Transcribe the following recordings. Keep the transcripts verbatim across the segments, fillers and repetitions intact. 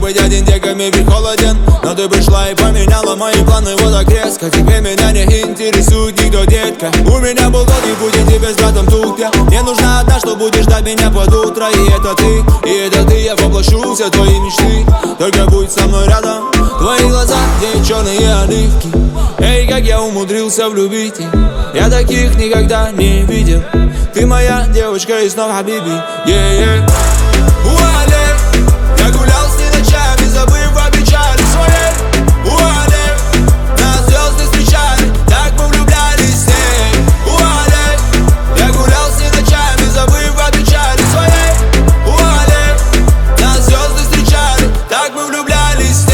быть один деками ведь холоден. Но ты пришла и поменяла мои планы вот так резко. Теперь меня не интересует никто, детка. У меня был долгий путь, и тебе с братом тупя. Мне нужна одна, что будешь ждать меня под утро. И это ты, и это ты, я воплощу все твои мечты. Только будь со мной рядом. Твои глаза, где черные оливки. Эй, как я умудрился влюбить их. Я таких никогда не видел. Ты моя девочка и снова Хабиби. Yeah, yeah. Уалей, я гулял с ней ночами, забыв о печали своей. Уалей, нас звезды встречали, так мы влюблялись с ней. Уалей, я гулял с ней ночами, забыв о печали своей. Уалей, нас звезды встречали, так мы влюблялись с ней.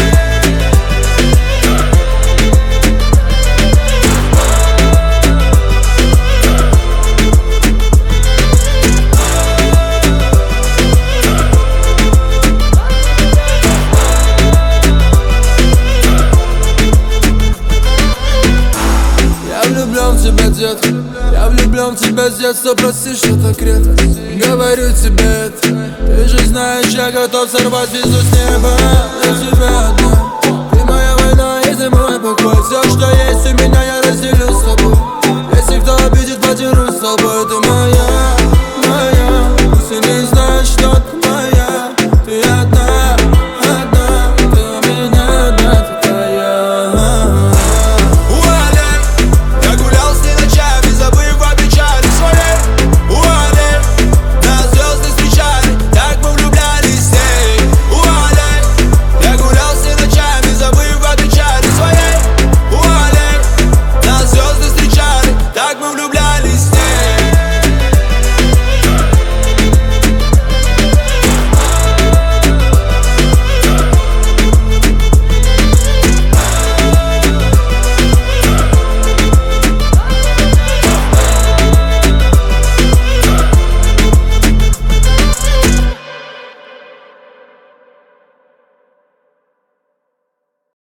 Тебя, детка, я влюблен в тебя с детства, прости, что так редко говорю тебе это. Ты же знаешь, я готов сорвать звезду с неба.